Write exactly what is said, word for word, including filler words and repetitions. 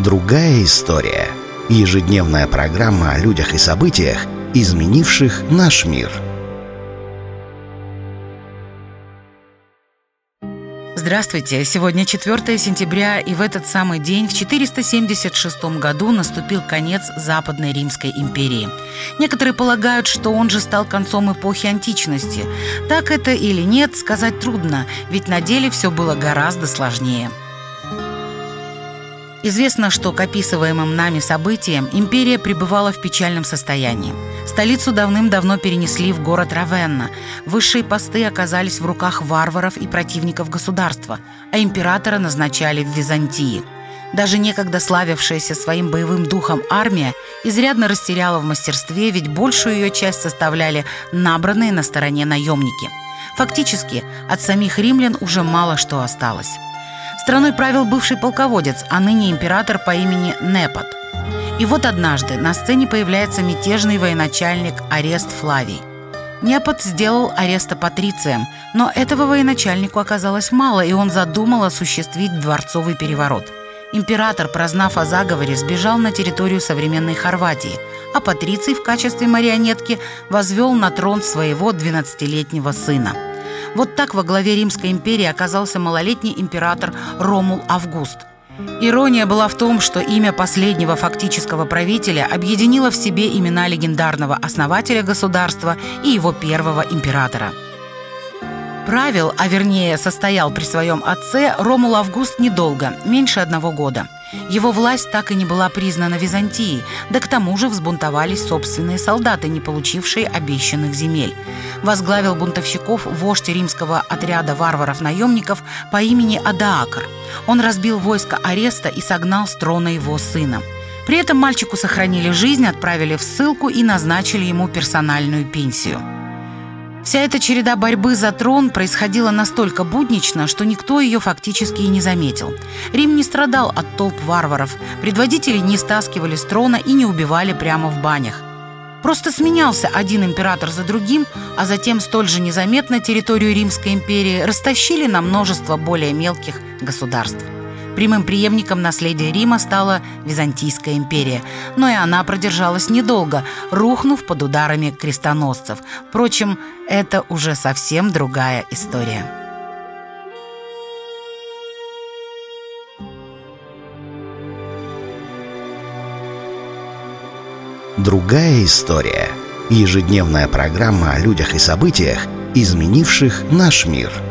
Другая история. Ежедневная программа о людях и событиях, изменивших наш мир. Здравствуйте! Сегодня четвёртое сентября, и в этот самый день, в четыреста семьдесят шестом году, наступил конец Западной Римской империи. Некоторые полагают, что он же стал концом эпохи античности. Так это или нет, сказать трудно, ведь на деле все было гораздо сложнее. Известно, что к описываемым нами событиям империя пребывала в печальном состоянии. Столицу давным-давно перенесли в город Равенна. Высшие посты оказались в руках варваров и противников государства, а императора назначали в Византии. Даже некогда славившаяся своим боевым духом армия изрядно растеряла в мастерстве, ведь большую ее часть составляли набранные на стороне наемники. Фактически, от самих римлян уже мало что осталось. Страной правил бывший полководец, а ныне император по имени Непот. И вот однажды на сцене появляется мятежный военачальник Орест Флавий. Непот сделал Ореста патрицием, но этого военачальнику оказалось мало, и он задумал осуществить дворцовый переворот. Император, прознав о заговоре, сбежал на территорию современной Хорватии, а патриций в качестве марионетки возвел на трон своего двенадцатилетнего сына. Вот так во главе Римской империи оказался малолетний император Ромул Август. Ирония была в том, что имя последнего фактического правителя объединило в себе имена легендарного основателя государства и его первого императора. Правил, а вернее состоял при своем отце, Ромул Август недолго, меньше одного года. Его власть так и не была признана Византией, да к тому же взбунтовались собственные солдаты, не получившие обещанных земель. Возглавил бунтовщиков вождь римского отряда варваров-наемников по имени Адаакр. Он разбил войско Ореста и согнал с трона его сына. При этом мальчику сохранили жизнь, отправили в ссылку и назначили ему персональную пенсию. Вся эта череда борьбы за трон происходила настолько буднично, что никто ее фактически и не заметил. Рим не страдал от толп варваров, предводители не стаскивали с трона и не убивали прямо в банях. Просто сменялся один император за другим, а затем столь же незаметно территорию Римской империи растащили на множество более мелких государств. Прямым преемником наследия Рима стала Византийская империя, но и она продержалась недолго, рухнув под ударами крестоносцев. Впрочем, это уже совсем другая история. Другая история. Ежедневная программа о людях и событиях, изменивших наш мир.